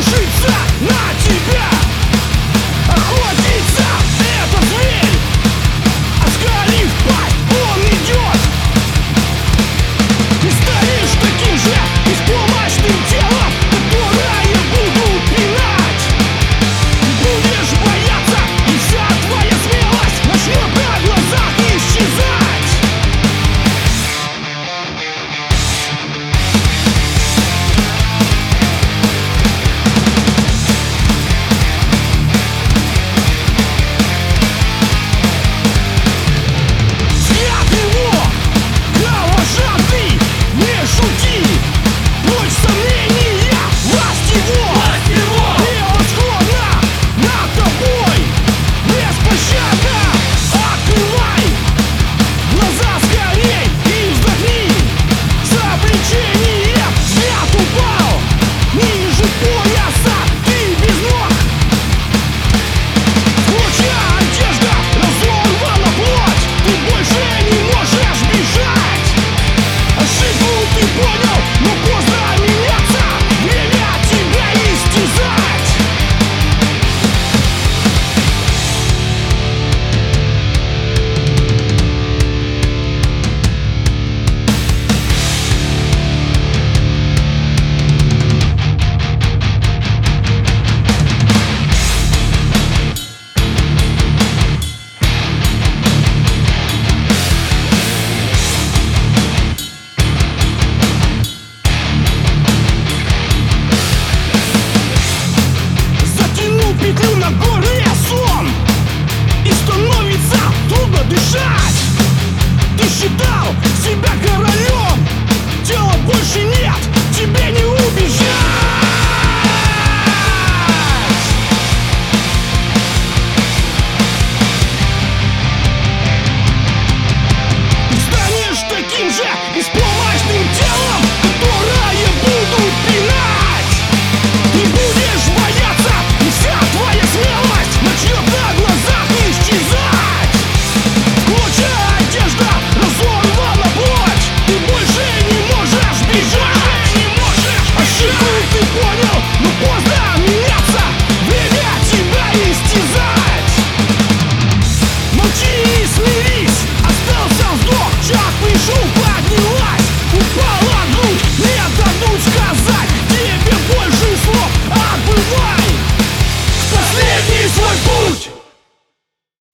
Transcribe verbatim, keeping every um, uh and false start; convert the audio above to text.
обрушится на тебя. Охотится этот зверь, оскалив пасть, он идет. Ты стоишь таким же беспомощным телом, которое буду пинать. Будешь бояться, и вся твоя смелость начнет на глазах исчезать. Взгляд его кровожадный, не шути. Прочь сомнения, власть его превосходна над тобой. Беспощадно открывай глаза скорей и вздохни. За обличение взгляд упал ниже пояса.